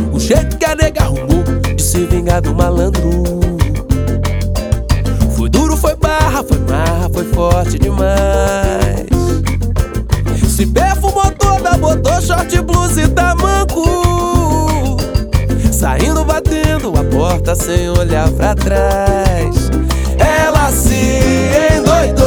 O jeito que a nega arrumou de se vingar do malandro. Foi duro, foi barra, foi marra, foi forte demais. Se perfumou toda, botou short, blusa e tamanco, saindo batendo a porta sem olhar pra trás. Ela se endoidou.